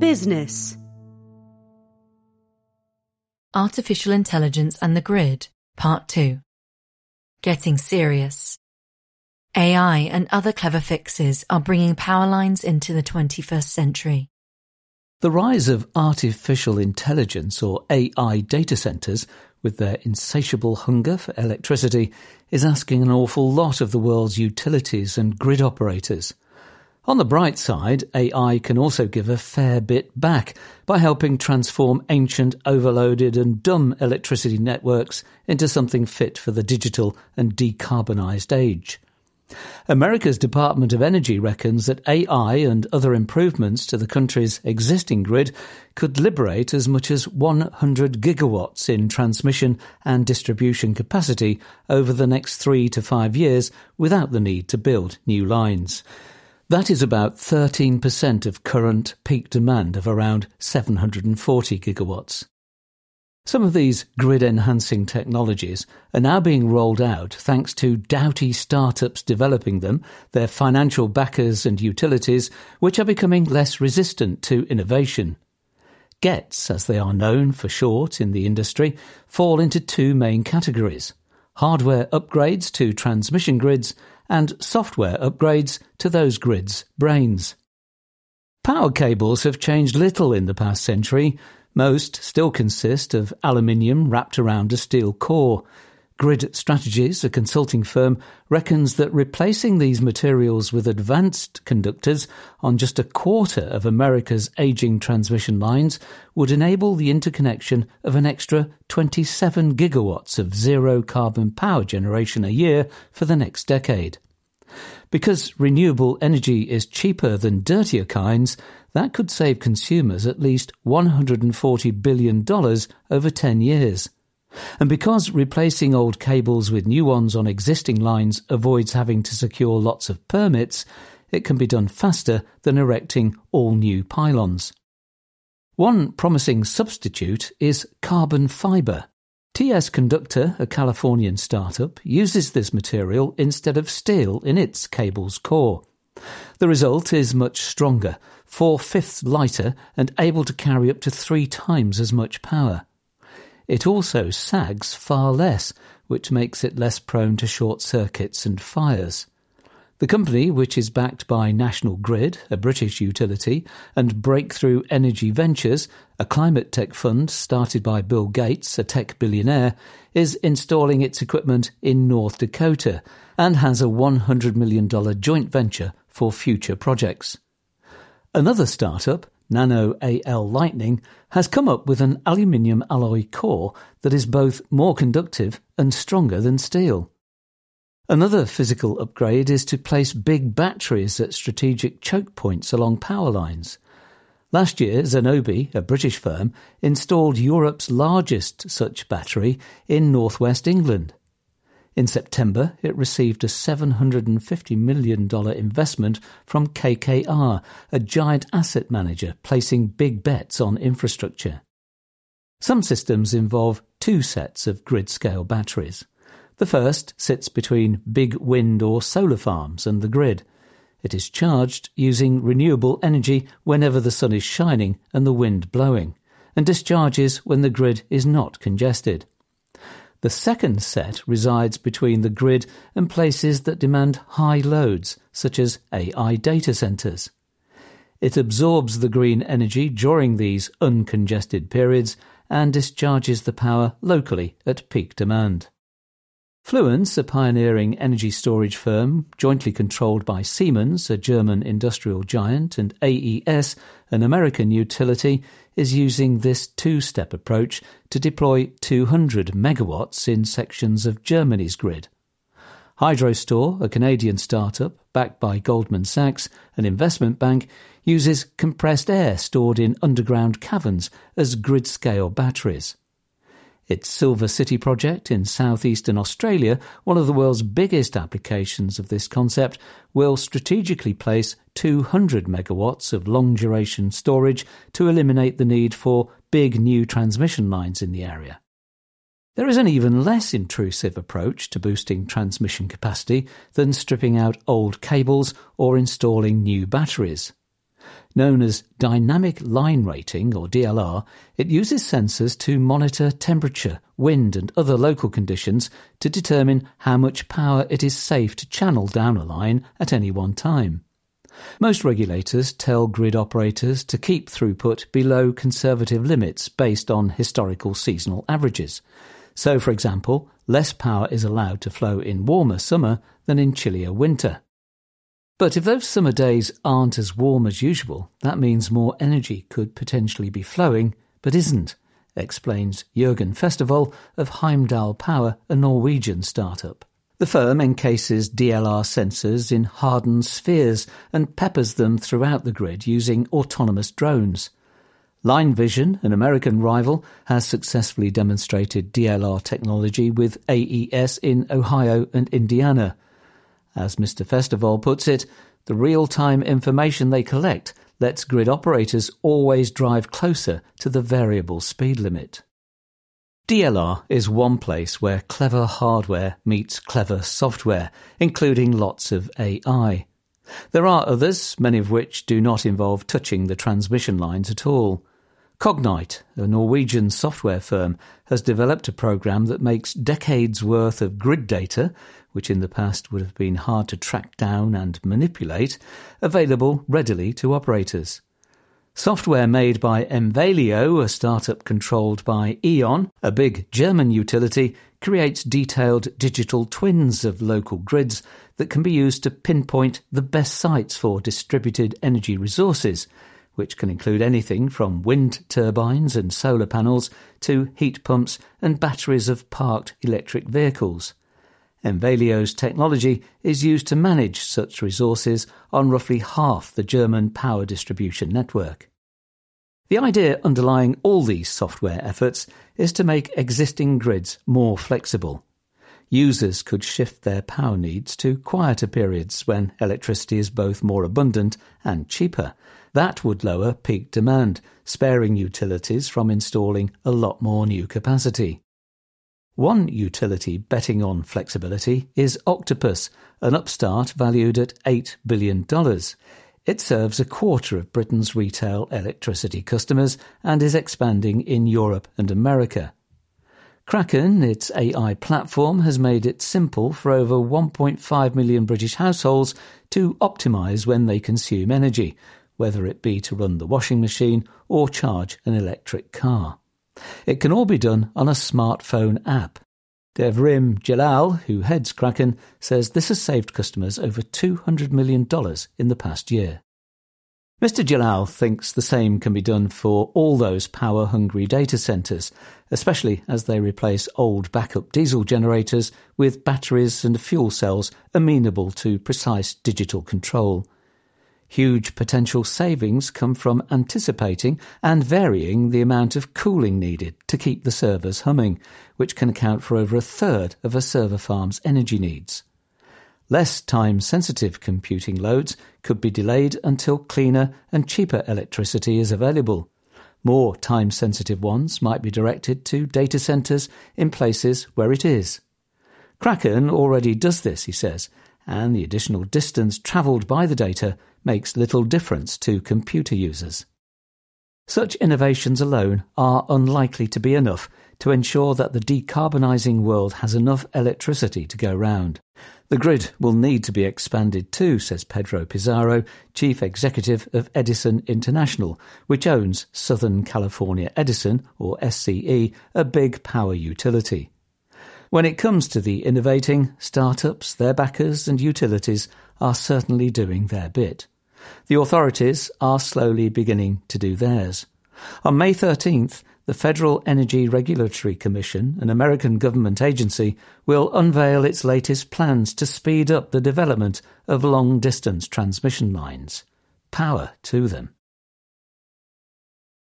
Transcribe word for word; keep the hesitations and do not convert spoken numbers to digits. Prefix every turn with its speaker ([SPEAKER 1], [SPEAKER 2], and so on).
[SPEAKER 1] Business.
[SPEAKER 2] Artificial Intelligence and the Grid, Part two. Getting serious. A I and other clever fixes are bringing power lines into the twenty-first century.
[SPEAKER 3] The rise of artificial intelligence, or A I data centres, with their insatiable hunger for electricity, is asking an awful lot of the world's utilities and grid operators. On the bright side, A I can also give a fair bit back by helping transform ancient, overloaded and dumb electricity networks into something fit for the digital and decarbonised age. America's Department of Energy reckons that A I and other improvements to the country's existing grid could liberate as much as one hundred gigawatts in transmission and distribution capacity over the next three to five years without the need to build new lines. That is about thirteen percent of current peak demand of around seven hundred forty gigawatts. Some of these grid-enhancing technologies are now being rolled out thanks to doughty startups developing them, their financial backers and utilities, which are becoming less resistant to innovation. GETS, as they are known for short in the industry, fall into two main categories: hardware upgrades to transmission grids and software upgrades to those grids' brains. Power cables have changed little in the past century. Most still consist of aluminium wrapped around a steel core. Grid Strategies, a consulting firm, reckons that replacing these materials with advanced conductors on just a quarter of America's ageing transmission lines would enable the interconnection of an extra twenty-seven gigawatts of zero-carbon power generation a year for the next decade. Because renewable energy is cheaper than dirtier kinds, that could save consumers at least one hundred forty billion dollars over ten years. And because replacing old cables with new ones on existing lines avoids having to secure lots of permits, it can be done faster than erecting all new pylons. One promising substitute is carbon fibre. T S Conductor, a Californian startup, uses this material instead of steel in its cable's core. The result is much stronger, four-fifths lighter and able to carry up to three times as much power. It also sags far less, which makes it less prone to short circuits and fires. The company, which is backed by National Grid, a British utility, and Breakthrough Energy Ventures, a climate tech fund started by Bill Gates, a tech billionaire, is installing its equipment in North Dakota and has a one hundred million dollars joint venture for future projects. Another startup, Nano A L Lightning, has come up with an aluminium alloy core that is both more conductive and stronger than steel. Another physical upgrade is to place big batteries at strategic choke points along power lines. Last year, Zenobē, a British firm, installed Europe's largest such battery in northwest England. In September, it received a seven hundred fifty million dollars investment from K K R, a giant asset manager placing big bets on infrastructure. Some systems involve two sets of grid-scale batteries. The first sits between big wind or solar farms and the grid. It is charged using renewable energy whenever the sun is shining and the wind blowing, and discharges when the grid is not congested. The second set resides between the grid and places that demand high loads, such as A I data centres. It absorbs the green energy during these uncongested periods and discharges the power locally at peak demand. Fluence, a pioneering energy storage firm jointly controlled by Siemens, a German industrial giant, and A E S, an American utility, is using this two-step approach to deploy two hundred megawatts in sections of Germany's grid. Hydrostore, a Canadian startup backed by Goldman Sachs, an investment bank, uses compressed air stored in underground caverns as grid-scale batteries. Its Silver City project in southeastern Australia, one of the world's biggest applications of this concept, will strategically place two hundred megawatts of long-duration storage to eliminate the need for big new transmission lines in the area. There is an even less intrusive approach to boosting transmission capacity than stripping out old cables or installing new batteries. Known as Dynamic Line Rating, or D L R, it uses sensors to monitor temperature, wind and other local conditions to determine how much power it is safe to channel down a line at any one time. Most regulators tell grid operators to keep throughput below conservative limits based on historical seasonal averages. So, for example, less power is allowed to flow in warmer summer than in chillier winter. But if those summer days aren't as warm as usual, that means more energy could potentially be flowing, but isn't, explains Jørgen Festival of Heimdall Power, a Norwegian startup. The firm encases D L R sensors in hardened spheres and peppers them throughout the grid using autonomous drones. Line Vision, an American rival, has successfully demonstrated D L R technology with A E S in Ohio and Indiana. As Mister Festival puts it, the real-time information they collect lets grid operators always drive closer to the variable speed limit. D L R is one place where clever hardware meets clever software, including lots of A I. There are others, many of which do not involve touching the transmission lines at all. Cognite, a Norwegian software firm, has developed a program that makes decades' worth of grid data, which in the past would have been hard to track down and manipulate, available readily to operators. Software made by Envalio, a startup controlled by E.ON, a big German utility, creates detailed digital twins of local grids that can be used to pinpoint the best sites for distributed energy resources, which can include anything from wind turbines and solar panels to heat pumps and batteries of parked electric vehicles. Envalio's technology is used to manage such resources on roughly half the German power distribution network. The idea underlying all these software efforts is to make existing grids more flexible. Users could shift their power needs to quieter periods when electricity is both more abundant and cheaper. That would lower peak demand, sparing utilities from installing a lot more new capacity. One utility betting on flexibility is Octopus, an upstart valued at eight billion dollars. It serves a quarter of Britain's retail electricity customers and is expanding in Europe and America. Kraken, its A I platform, has made it simple for over one point five million British households to optimise when they consume energy, whether it be to run the washing machine or charge an electric car. It can all be done on a smartphone app. Devrim Jalal, who heads Kraken, says this has saved customers over two hundred million dollars in the past year. Mister Jalal thinks the same can be done for all those power-hungry data centres, especially as they replace old backup diesel generators with batteries and fuel cells amenable to precise digital control. Huge potential savings come from anticipating and varying the amount of cooling needed to keep the servers humming, which can account for over a third of a server farm's energy needs. Less time-sensitive computing loads could be delayed until cleaner and cheaper electricity is available. More time-sensitive ones might be directed to data centres in places where it is. Kraken already does this, he says, and the additional distance travelled by the data makes little difference to computer users. Such innovations alone are unlikely to be enough to ensure that the decarbonising world has enough electricity to go round. The grid will need to be expanded too, says Pedro Pizarro, Chief Executive of Edison International, which owns Southern California Edison, or S C E, a big power utility. When it comes to the innovating, startups, their backers and utilities are certainly doing their bit. The authorities are slowly beginning to do theirs. On May thirteenth, the Federal Energy Regulatory Commission, an American government agency, will unveil its latest plans to speed up the development of long-distance transmission lines. Power to them.